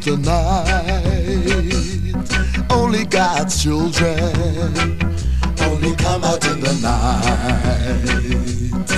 tonight. Only God's children only come out in the night.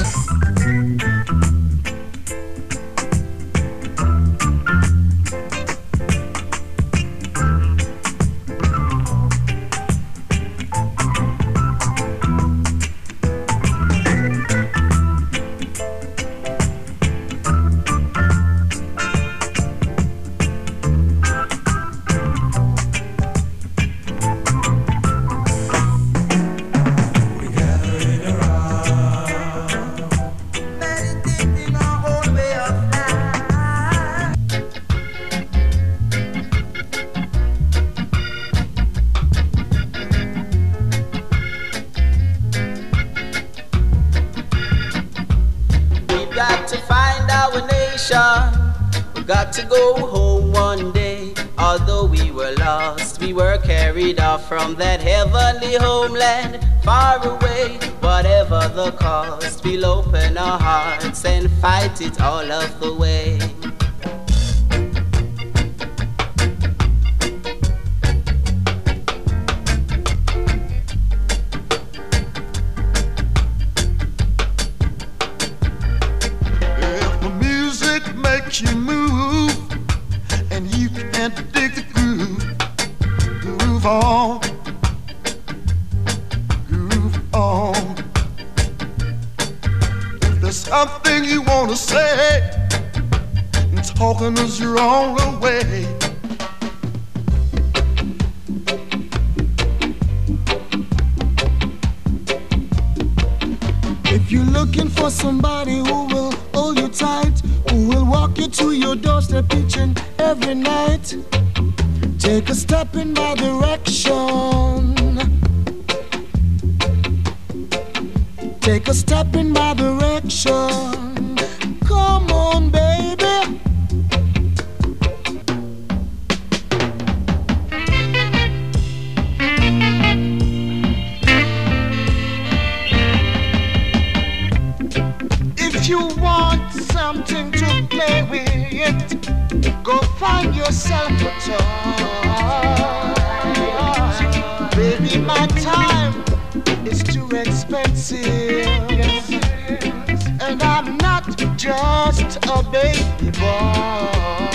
Got to go home one day. Although we were lost, we were carried off from that heavenly homeland, far away. Whatever the cost, we'll open our hearts and fight it all of the way. If the music makes you move and you can't dig the groove, groove on, groove on. If there's something you want to say, and talking is your only way. If you're looking for somebody who will hold you tight, who will walk you to your doorstep each and every night, take a step in my direction. Take a step in my direction. Come on, baby. If you want something to play with, go find yourself a toy. Baby, my time is too expensive, and I'm not just a baby boy.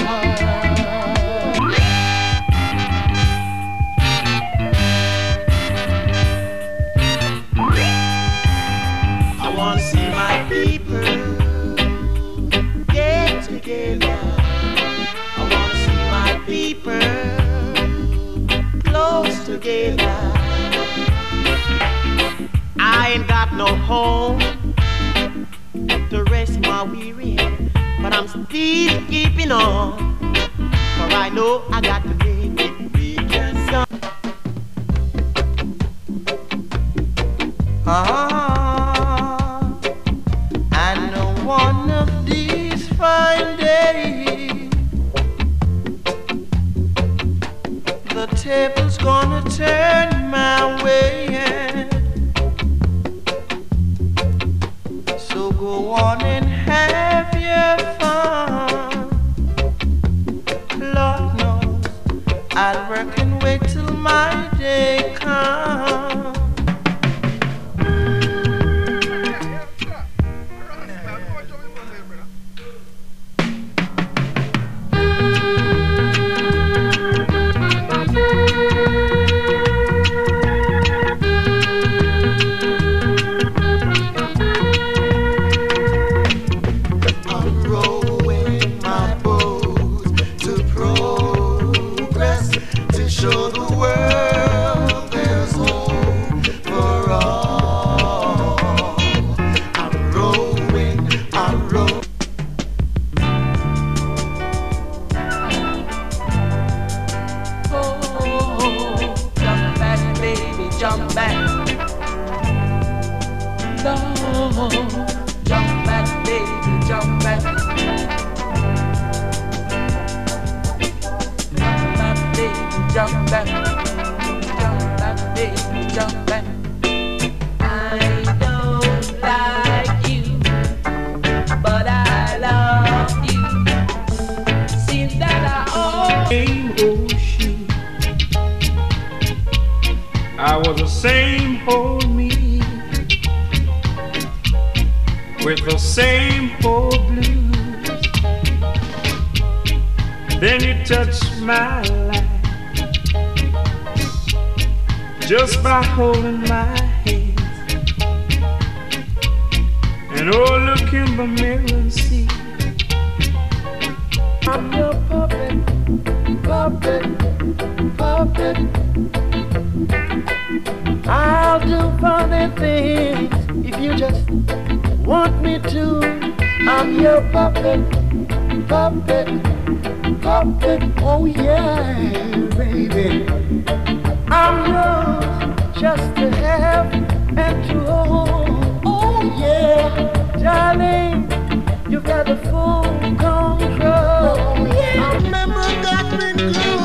I want to see my people get together. I want to see my people close together. I ain't got no home to rest my weary head, but I'm still keeping on, for I know I got to make it big and some. I know one of these fine days the table's gonna turn my way. So go on and have your fun. Lord knows I'll work and wait till my day comes. Show the world there's hope for all. I'm rowing, I'm rowing. Oh, jump back, baby, jump back. No, jump back, baby, jump back. Jump back, baby, jump back. I don't like you, but I love you. Seems that I Same old she. I was the same old me, with the same old blues. Then you touched my life just by holding my hand. And oh, look in the mirror and see I'm your puppet, puppet, puppet. I'll do funny things if you just want me to. I'm your puppet, puppet, puppet. Oh yeah, baby. I'm yours just to have and to hold. Oh yeah, darling, you've got the full control. Oh yeah, I remember that been good.